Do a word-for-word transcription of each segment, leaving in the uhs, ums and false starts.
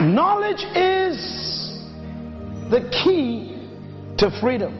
Knowledge is the key to freedom.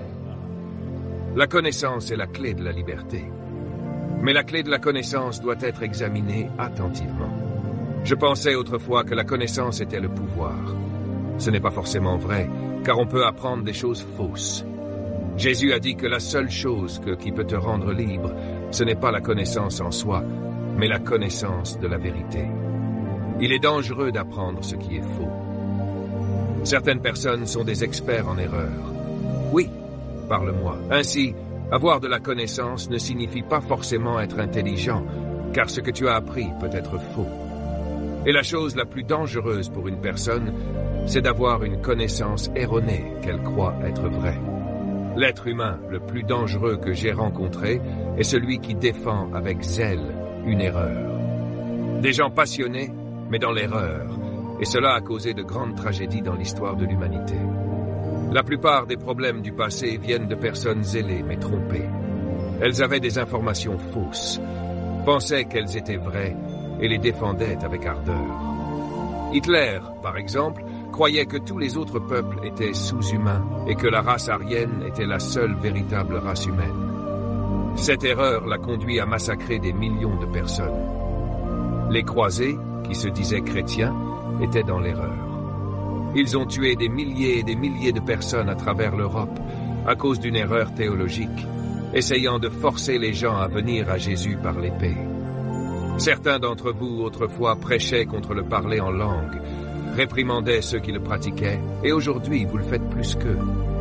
La connaissance est la clé de la liberté. Mais la clé de la connaissance doit être examinée attentivement. Je pensais autrefois que la connaissance était le pouvoir. Ce n'est pas forcément vrai, car on peut apprendre des choses fausses. Jésus a dit que la seule chose que, qui peut te rendre libre, ce n'est pas la connaissance en soi, mais la connaissance de la vérité. Il est dangereux d'apprendre ce qui est faux. Certaines personnes sont des experts en erreur. Oui, parle-moi. Ainsi, avoir de la connaissance ne signifie pas forcément être intelligent, car ce que tu as appris peut être faux. Et la chose la plus dangereuse pour une personne, c'est d'avoir une connaissance erronée qu'elle croit être vraie. L'être humain le plus dangereux que j'ai rencontré est celui qui défend avec zèle une erreur. Des gens passionnés, mais dans l'erreur, et cela a causé de grandes tragédies dans l'histoire de l'humanité. La plupart des problèmes du passé viennent de personnes zélées mais trompées. Elles avaient des informations fausses, pensaient qu'elles étaient vraies et les défendaient avec ardeur. Hitler, par exemple, croyait que tous les autres peuples étaient sous-humains et que la race aryenne était la seule véritable race humaine. Cette erreur l'a conduit à massacrer des millions de personnes. Les croisés, qui se disaient chrétiens, étaient dans l'erreur. Ils ont tué des milliers et des milliers de personnes à travers l'Europe à cause d'une erreur théologique, essayant de forcer les gens à venir à Jésus par l'épée. Certains d'entre vous, autrefois, prêchaient contre le parler en langue, réprimandaient ceux qui le pratiquaient, et aujourd'hui, vous le faites plus qu'eux.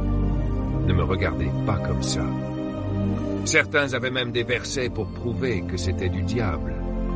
Ne me regardez pas comme ça. Certains avaient même des versets pour prouver que c'était du diable.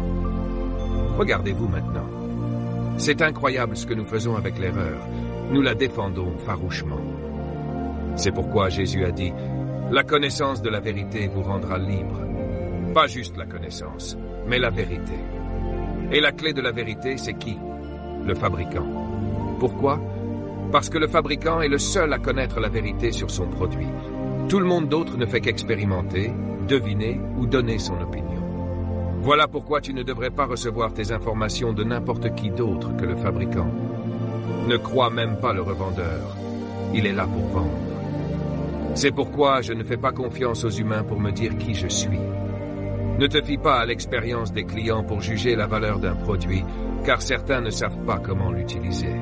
Regardez-vous maintenant. C'est incroyable ce que nous faisons avec l'erreur. Nous la défendons farouchement. C'est pourquoi Jésus a dit « La connaissance de la vérité vous rendra libre. » Pas juste la connaissance, mais la vérité. Et la clé de la vérité, c'est qui? Le fabricant. Pourquoi? Parce que le fabricant est le seul à connaître la vérité sur son produit. Tout le monde d'autre ne fait qu'expérimenter, deviner ou donner son opinion. Voilà pourquoi tu ne devrais pas recevoir tes informations de n'importe qui d'autre que le fabricant. Ne crois même pas le revendeur. Il est là pour vendre. C'est pourquoi je ne fais pas confiance aux humains pour me dire qui je suis. Ne te fie pas à l'expérience des clients pour juger la valeur d'un produit, car certains ne savent pas comment l'utiliser.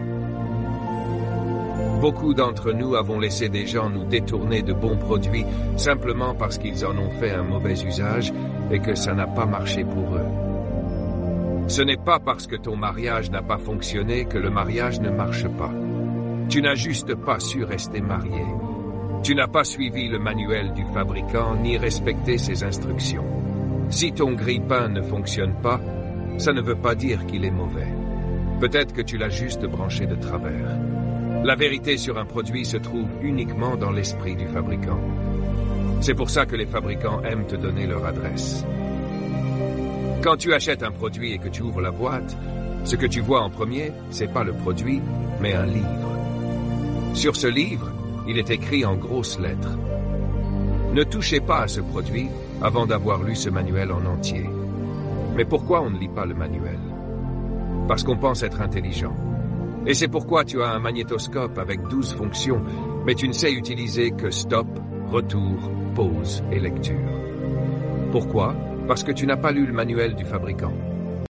Beaucoup d'entre nous avons laissé des gens nous détourner de bons produits simplement parce qu'ils en ont fait un mauvais usage et que ça n'a pas marché pour eux. Ce n'est pas parce que ton mariage n'a pas fonctionné que le mariage ne marche pas. Tu n'as juste pas su rester marié. Tu n'as pas suivi le manuel du fabricant ni respecté ses instructions. Si ton grille-pain ne fonctionne pas, ça ne veut pas dire qu'il est mauvais. Peut-être que tu l'as juste branché de travers. La vérité sur un produit se trouve uniquement dans l'esprit du fabricant. C'est pour ça que les fabricants aiment te donner leur adresse. Quand tu achètes un produit et que tu ouvres la boîte, ce que tu vois en premier, c'est pas le produit, mais un livre. Sur ce livre, il est écrit en grosses lettres. Ne touchez pas à ce produit avant d'avoir lu ce manuel en entier. Mais pourquoi on ne lit pas le manuel? Parce qu'on pense être intelligent. Et c'est pourquoi tu as un magnétoscope avec douze fonctions, mais tu ne sais utiliser que stop, retour, pause et lecture. Pourquoi? Parce que tu n'as pas lu le manuel du fabricant.